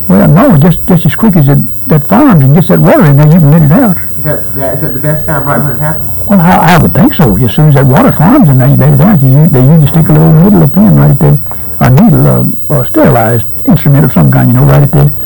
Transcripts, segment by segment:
Well, no, just as quick as that farms and gets that water in there, you can let it out. Is that the best time right when it happens? Well, I would think so. As soon as that water farms in there, you let it out. They usually stick a little needle up in right at a needle, a sterilized instrument of some kind, right at the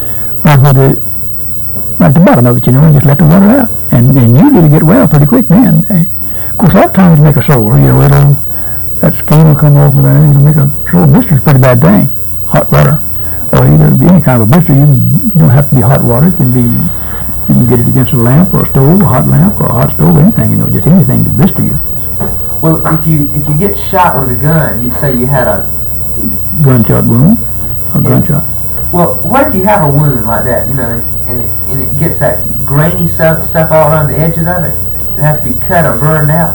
bottom of it, and just let the water out. And usually it'll get well pretty quick then. Of course, a lot of times make a sore, that skin will come off of there, it'll make a sore. Blister's a pretty bad thing, hot water. Or either be any kind of a blister, you don't have to be hot water. It can be, you can get it against a lamp or a stove, a hot lamp or a hot stove, anything, just anything to blister you. Well, if you get shot with a gun, you'd say you had a gunshot wound, gunshot. Well, what if you have a wound like that, and it gets that grainy stuff all around the edges of it? It has to be cut or burned out.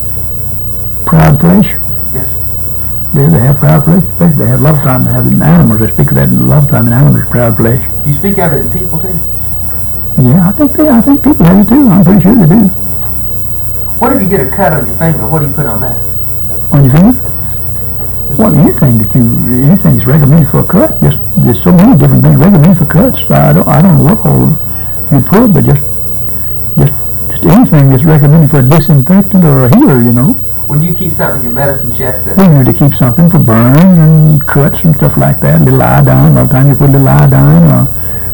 Proud flesh? Yes. Yeah, they have proud flesh. Especially they have a lot of time to have it in animals. They speak of that a lot of time in animals, proud flesh. Do you speak of it in people too? Yeah, I think people have it too. I'm pretty sure they do. What if you get a cut on your finger? What do you put on that? On your finger? Well, anything that's recommended for a cut. There's so many different things recommended for cuts. I don't know what all you put, but just anything that's recommended for a disinfectant or a healer, When you keep something in your medicine chest that... We need to keep something for burns and cuts and stuff like that. A little iodine. By the time you put a little iodine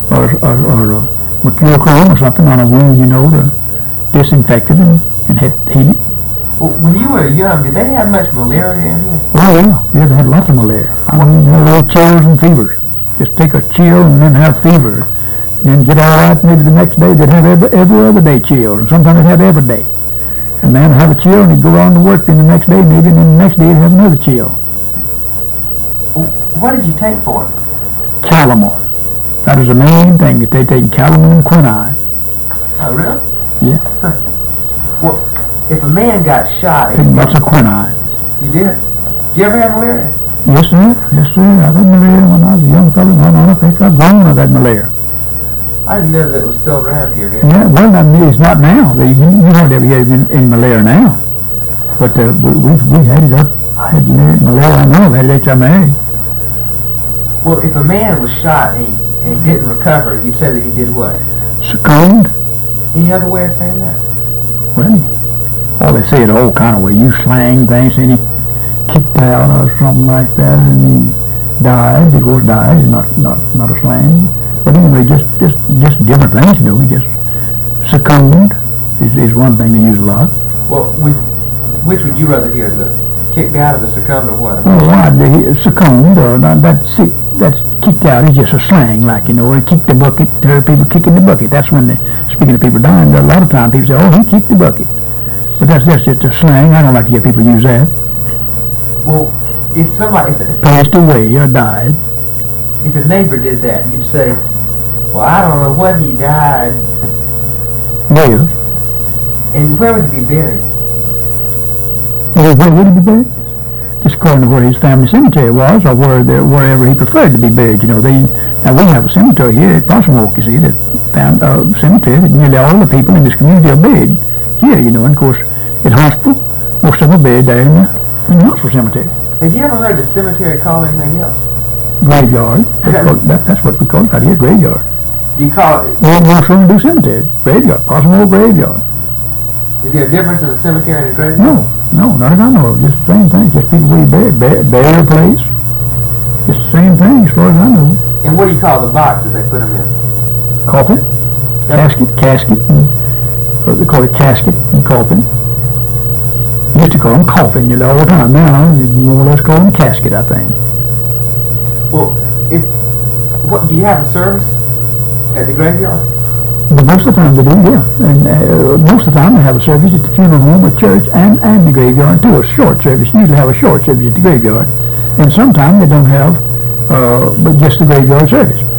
or mercurochrome or something on a wound, to disinfect it and heat it. Well, when you were young, did they have much malaria in here? Oh, yeah, they had lots of malaria. I mean, little chills and fevers. Just take a chill and then have fever. And then get all right, maybe the next day they'd have every other day chills. And sometimes they'd have every day. And man would have a chill and he'd go on to work then the next day maybe, and then the next day he'd have another chill. Well, what did you take for it? Calomel. That is the main thing, that they take calomel and quinine. Oh, really? Yeah. Huh. Well, if a man got shot... Take lots of quinine. You did? Did you ever have malaria? Yes, sir. Yes, sir. I had malaria when I was a young fellow. No, I think I've grown with that malaria. I didn't know that it was still around here. Yeah, well, it's not now. You hardly ever get any malaria now. But we had it up. I had malaria. I know I've had it HIV. Well, if a man was shot and he didn't recover, you'd say that he did what? Succumbed. Any other way of saying that? Well, they say it all kind of way. You slang things, and he kicked out or something like that, and he died. Of course, died is not a slang. But anyway, just different things, He just succumbed is one thing they use a lot. Well, which would you rather hear, the kicked out or the succumbed or what? Oh, succumbed, or that's kicked out is just a slang, like, he kicked the bucket, there are people kicking the bucket. That's when speaking of people dying, a lot of times people say, oh, he kicked the bucket. But that's just a slang. I don't like to hear people use that. Well, if somebody... Passed away or died. If a neighbor did that, you'd say, well, I don't know what he died. With. And where would he be buried? Where would he be buried? Just according to where his family cemetery was, or wherever he preferred to be buried. Now we have a cemetery here at Possum, you see, that found a cemetery that nearly all the people in this community are buried here, and of course at Huntsville, most of them are buried there in the Huntsville cemetery. Have you ever heard the cemetery called anything else? Graveyard. That's what we call it out here, graveyard. Do you call it? Well, most of them do cemetery. Graveyard, Possum Graveyard. Is there a difference in a cemetery and a graveyard? No, not as I know of. Just the same thing. Just people where you bury a place. Just the same thing as far as I know. And what do you call the box that they put them in? Coffin. Yep. Casket. They call it casket and coffin. Used to call them coffin, all the time. Now, you more or less call them casket, I think. Well, do you have a service at the graveyard? But most of the time they do, yeah. And most of the time they have a service at the funeral home, a church, and the graveyard too. A short service. Usually have a short service at the graveyard. And sometimes they don't have but just the graveyard service.